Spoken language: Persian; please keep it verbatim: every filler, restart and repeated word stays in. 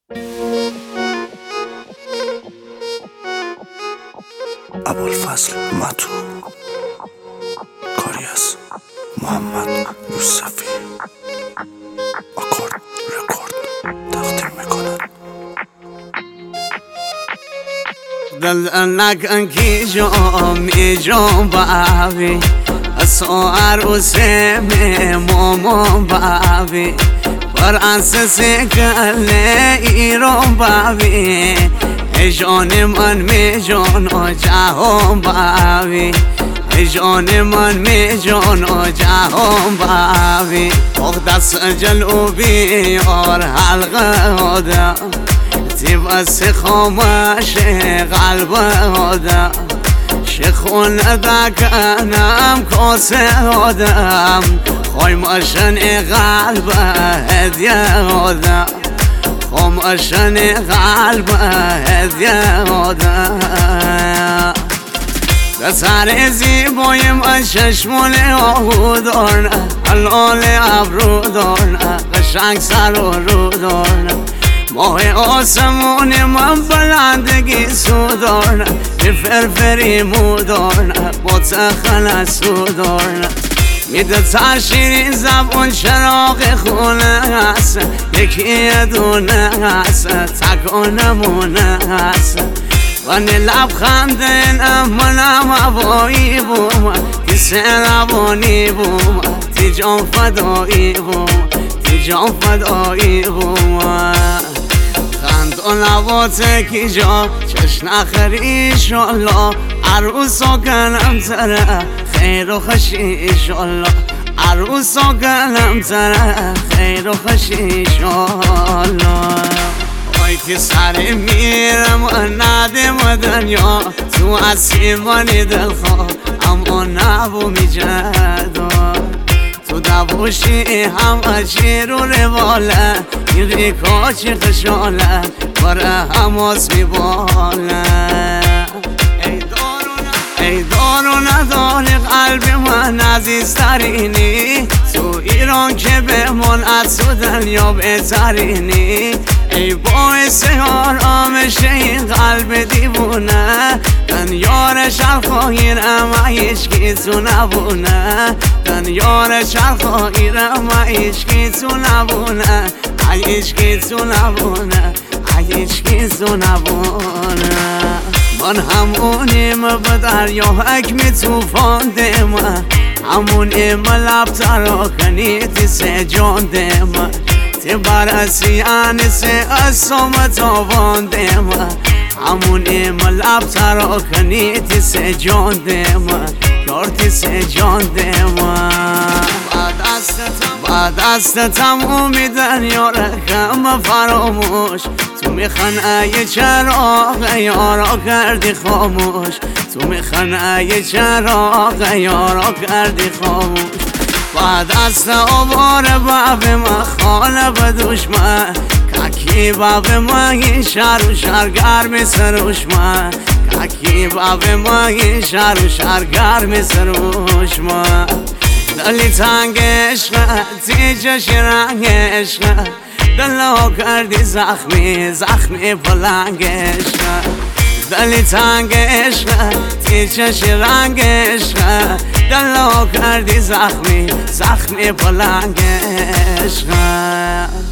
ابوالفضل متو، کاری از محمد یوسفی، آکورد رکورد تقدیم میکنند. دل نکن کی جامی جام باوی اسو عروسه مامان باوی بر انسس کله ایران باوی جان من می جان و جهان باوی جان من می جان و جهان باوی آخ دست جلوبی آر حلقه آدم تیب از خامش قلب آدم شخون دکنم کاسه آدم خایماشن قلب هدیه آدم خاماشن قلب هدیه آدم دسر زیبای من چشمون آهو دارن حلال ابرو دارن قشنگ سر و رو دارن ماه آسمون من بلندگی سو دارن یه فرفری مو دارن با تخل سو دارن میده تشیری زبون چراغ خونه هست یکی دونه هست تکانمونه هست وانی لبخنده نمونم هوایی بوم تی سربانی بوم تی جان فدایی بوم تی جان فدایی بوم خند و لباته کی جا چش نخری ایشالله عروسا کنم تره خیر و خوشی ایشالله عروسا کنم تره خیر و خوشی ایشالله آی که سر میرم و ندم دنیا تو از سیمانی دلخواه اما نبو میجدا تو دبوشی همه چی رو رواله این ریکا چی خشاله باره هماس میباله ای دار و نداری قلب من عزیزترینی تو ایران که بمون از تو دنیا بهترینی ای باعث آرامش این قلب دیوونه دن یار شرخواهیرم هیچکی تو نبونه دن یار شرخواهیرم هیچکی تو نبونه هیچکی تو نبونه هیچکی تو نبونه من همونیم به دریا حکم توفان دم همونیم لب تراکنی تی سه جان دم تی برسی انسه اسم تاوان دم همونیم لب تراکنی تی سه جان دم یار تی سه جان دم بعد از تمومی دنیا رقم فراموش تو میخن ای چراغ یارا کردی خاموش تو میخن ای چراغ یارا کردی خاموش بعد از آوار باب ما خانه به دشمن ککی باب ما این شهر و شهرگرم سروش من ککی باب ما این شهر و شهرگرم سروش من دلی تنگ عشقه تیجش رنگ عشقه دلو کردی زخمی زخمی پلنگ عشقه دلی تنگ عشقه تیجش رنگ عشقه دلو کردی زخمی زخمی پلنگ عشقه